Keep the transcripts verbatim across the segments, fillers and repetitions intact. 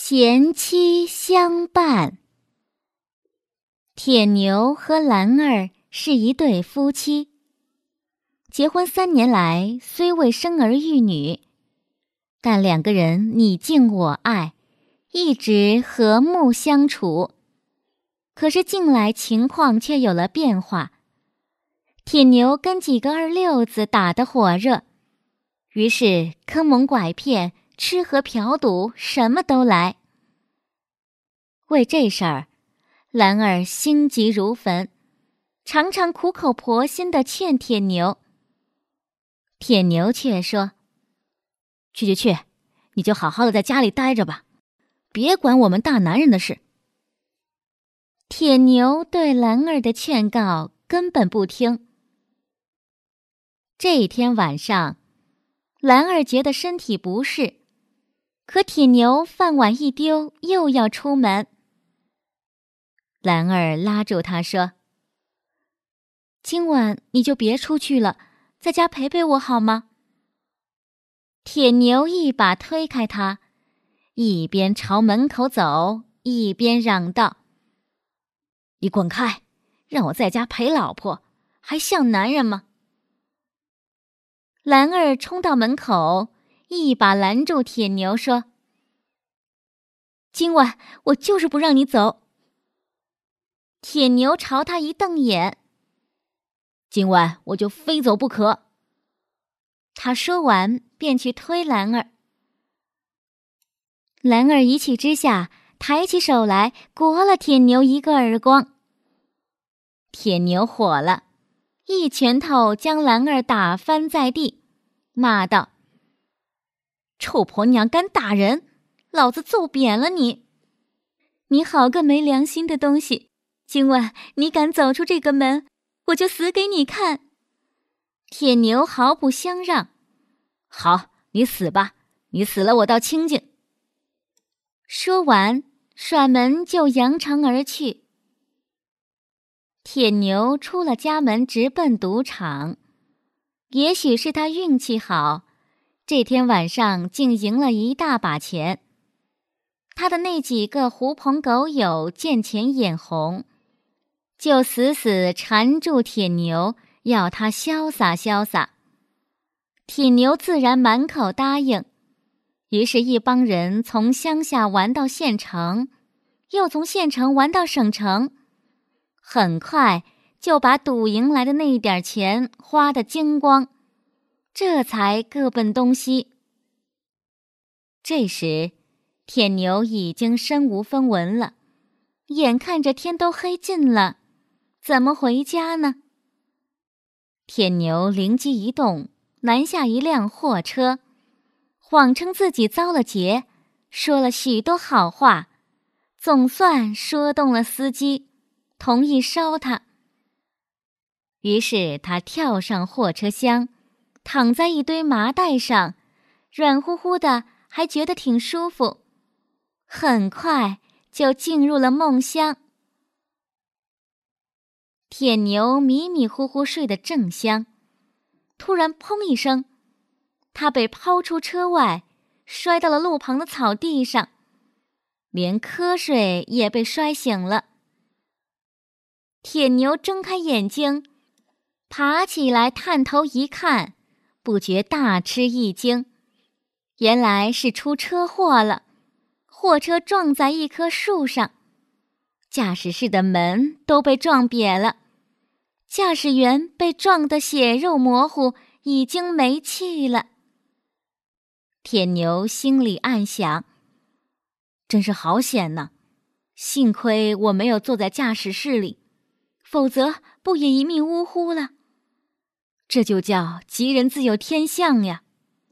贤妻相伴。铁牛和兰儿是一对夫妻，结婚三年来虽未生儿育女，但两个人你敬我爱，一直和睦相处。可是近来情况却有了变化，铁牛跟几个二六子打得火热，于是坑蒙拐骗、吃喝嫖赌什么都来。为这事儿，兰儿心急如焚，常常苦口婆心地劝铁牛。铁牛却说：去去去，你就好好的在家里待着吧，别管我们大男人的事。铁牛对兰儿的劝告根本不听。这一天晚上，兰儿觉得身体不适，可铁牛饭碗一丢，又要出门。兰儿拉住他说：今晚你就别出去了，在家陪陪我好吗？铁牛一把推开他，一边朝门口走，一边嚷道：你滚开，让我在家陪老婆，还像男人吗？兰儿冲到门口，一把拦住铁牛说：今晚我就是不让你走。铁牛朝他一瞪眼：今晚我就非走不可。他说完便去推兰儿。兰儿一气之下抬起手来，掴了铁牛一个耳光。铁牛火了，一拳头将兰儿打翻在地，骂道：臭婆娘敢打人，老子揍扁了你！你好个没良心的东西，今晚你敢走出这个门，我就死给你看！铁牛毫不相让：好，你死吧，你死了我倒清静。说完，甩门就扬长而去。铁牛出了家门，直奔赌场。也许是他运气好，这天晚上竟赢了一大把钱。他的那几个狐朋狗友见钱眼红，就死死缠住铁牛，要他潇洒潇洒。铁牛自然满口答应，于是一帮人从乡下玩到县城，又从县城玩到省城，很快就把赌赢来的那一点钱花得精光，这才各奔东西。这时铁牛已经身无分文了，眼看着天都黑尽了，怎么回家呢？铁牛灵机一动，拦下一辆货车，谎称自己遭了劫，说了许多好话，总算说动了司机，同意烧他。于是他跳上货车厢，躺在一堆麻袋上，软乎乎的，还觉得挺舒服，很快就进入了梦乡。铁牛迷迷糊糊睡得正香，突然砰一声，他被抛出车外，摔到了路旁的草地上，连瞌睡也被摔醒了。铁牛睁开眼睛，爬起来探头一看，不觉大吃一惊，原来是出车祸了，货车撞在一棵树上，驾驶室的门都被撞瘪了，驾驶员被撞得血肉模糊，已经没气了。铁牛心里暗想：真是好险呐，幸亏我没有坐在驾驶室里，否则不也一命呜呼了？这就叫吉人自有天相呀。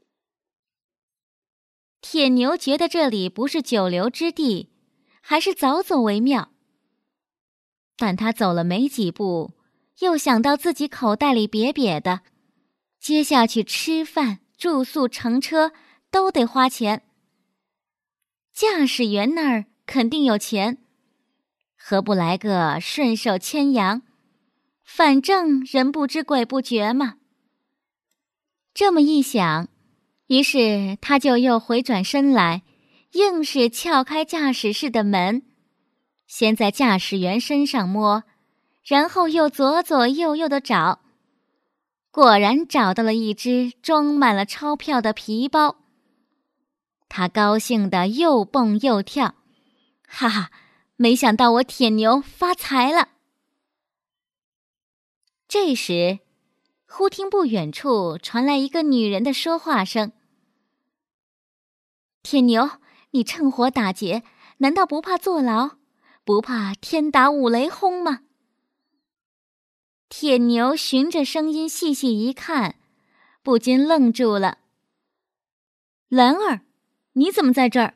铁牛觉得这里不是久留之地，还是早走为妙。但他走了没几步，又想到自己口袋里瘪瘪的，接下去吃饭、住宿、乘车都得花钱。驾驶员那儿肯定有钱，何不来个顺手牵羊？反正人不知鬼不觉嘛。这么一想，于是他就又回转身来， 硬是撬开驾驶室的门，先在驾驶员身上摸，然后又左左右右地找，果然找到了一只装满了钞票的皮包。他高兴得又蹦又跳，哈哈，没想到我铁牛发财了。这时，忽听不远处传来一个女人的说话声：“铁牛，你趁火打劫，难道不怕坐牢？不怕天打五雷轰吗？”铁牛循着声音细细一看，不禁愣住了。“兰儿，你怎么在这儿？”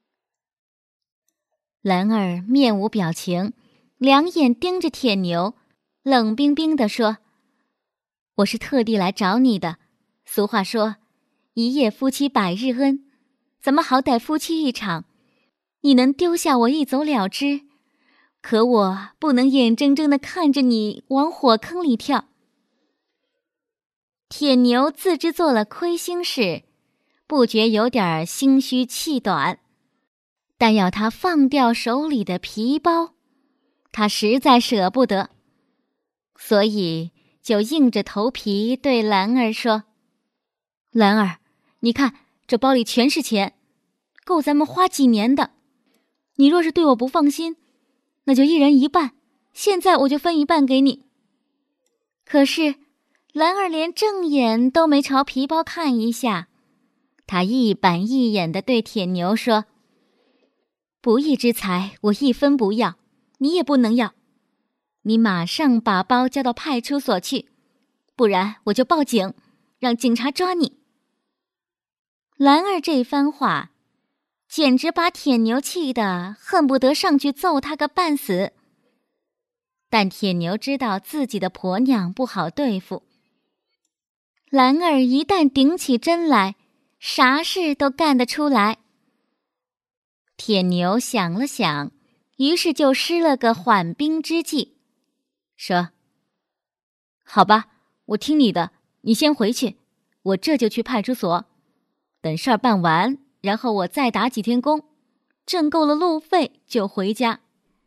兰儿面无表情，两眼盯着铁牛，冷冰冰地说：“我是特地来找你的。俗话说，一夜夫妻百日恩，咱们好歹夫妻一场，你能丢下我一走了之，可我不能眼睁睁地看着你往火坑里跳。”铁牛自知做了亏心事，不觉有点心虚气短，但要他放掉手里的皮包，他实在舍不得，所以就硬着头皮对兰儿说：“兰儿，你看这包里全是钱，够咱们花几年的。你若是对我不放心，那就一人一半，现在我就分一半给你。”可是兰儿连正眼都没朝皮包看一下，她一板一眼地对铁牛说：“不义之财我一分不要，你也不能要。你马上把包交到派出所去，不然我就报警，让警察抓你。”兰儿这番话简直把铁牛气得恨不得上去揍他个半死。但铁牛知道自己的婆娘不好对付，兰儿一旦顶起针来，啥事都干得出来。铁牛想了想，于是就施了个缓兵之计，说：“好吧，我听你的，你先回去，我这就去派出所，等事儿办完，然后我再打几天工，挣够了路费就回家。”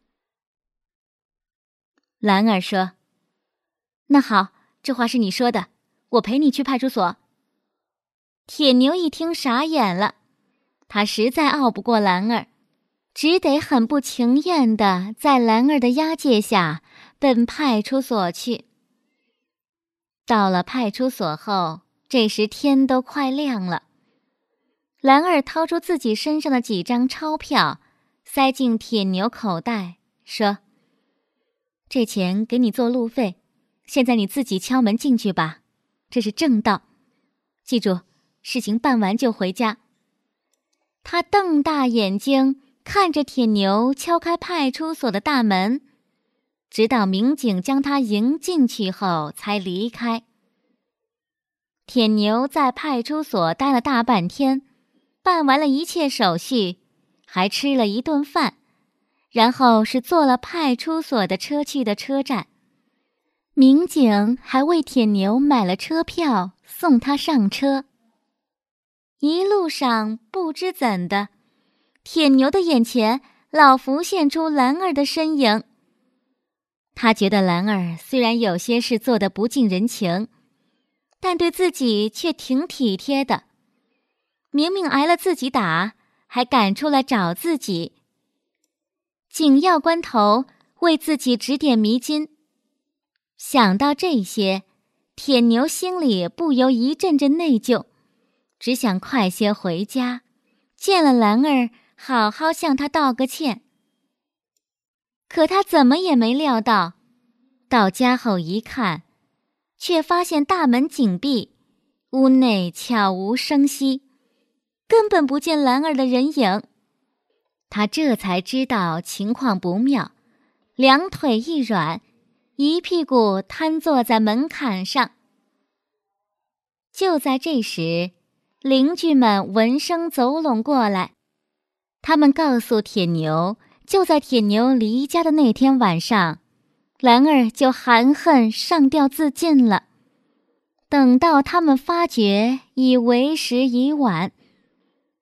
兰儿说：“那好，这话是你说的，我陪你去派出所。”铁牛一听傻眼了，他实在拗不过兰儿，只得很不情愿地在兰儿的押解下奔派出所去。到了派出所后，这时天都快亮了。兰儿掏出自己身上的几张钞票，塞进铁牛口袋，说：“这钱给你做路费，现在你自己敲门进去吧，这是正道。记住，事情办完就回家。”他瞪大眼睛看着铁牛敲开派出所的大门，直到民警将他迎进去后才离开。铁牛在派出所待了大半天，办完了一切手续，还吃了一顿饭，然后是坐了派出所的车去的车站。民警还为铁牛买了车票送他上车。一路上不知怎的，铁牛的眼前老浮现出兰儿的身影。他觉得兰儿虽然有些事做得不近人情，但对自己却挺体贴的，明明挨了自己打，还敢出来找自己，紧要关头为自己指点迷津。想到这些，铁牛心里不由一阵阵内疚，只想快些回家，见了兰儿好好向她道个歉。可他怎么也没料到，到家后一看，却发现大门紧闭，屋内悄无声息，根本不见兰儿的人影。他这才知道情况不妙，两腿一软，一屁股瘫坐在门槛上。就在这时，邻居们闻声走拢过来，他们告诉铁牛，就在铁牛离家的那天晚上，兰儿就含恨上吊自尽了。等到他们发觉，已为时已晚，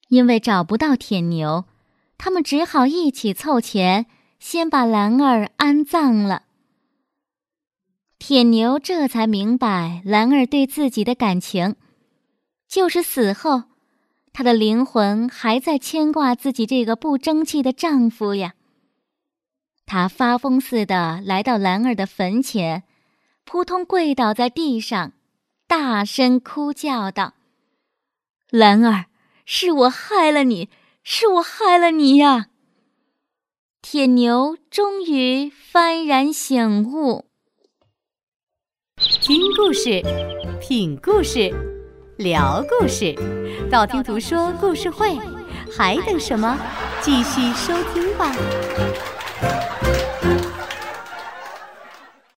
因为找不到铁牛，他们只好一起凑钱，先把兰儿安葬了。铁牛这才明白兰儿对自己的感情，就是死后，她的灵魂还在牵挂自己这个不争气的丈夫呀。他发疯似的来到兰儿的坟前，扑通跪倒在地上，大声哭叫道：“兰儿，是我害了你，是我害了你呀！”铁牛终于幡然醒悟。 听故事，品故事，聊故事，道听途说故事会，还等什么？继续收听吧。